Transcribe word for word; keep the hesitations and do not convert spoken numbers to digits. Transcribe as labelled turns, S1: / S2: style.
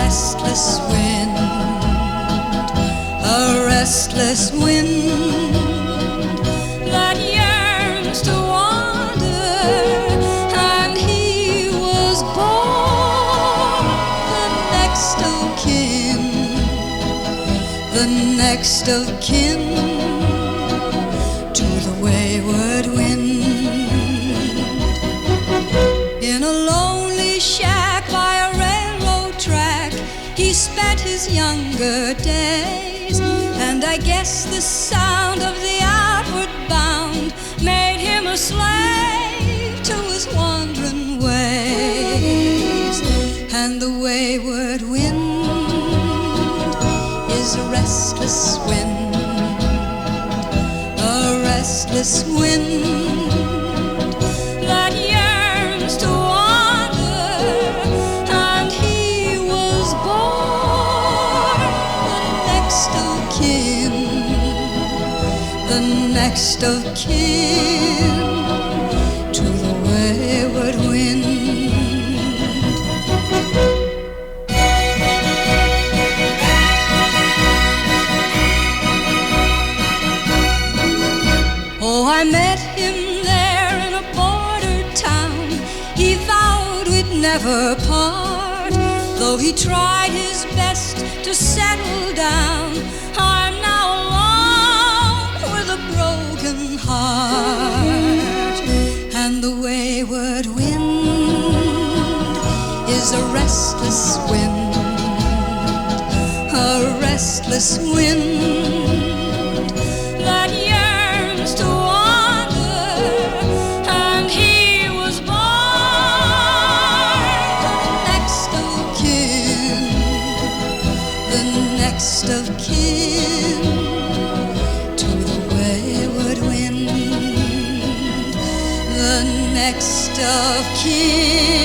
S1: restless wind, a restless wind that yearns to wander, and he was born the next of kin, the next of kin to the wayward wind. In a lonely shack by a railroad track, he spent his younger days, and I guess the sound of the outward bound made him a slave to his wandering ways. And the wayward wind is a restless wind, a restless wind that yearns to wander, and he was born the next of kin, the next of kin to the wayward wind. Oh, I met him there in a border town. He vowed we'd never part, though he tried his best to settle down. I'm now alone with a broken heart, and the wayward wind is a restless wind, a restless wind that yearns to wander, and he was born the next of kin, the next of kin to the wayward wind, the next of kin.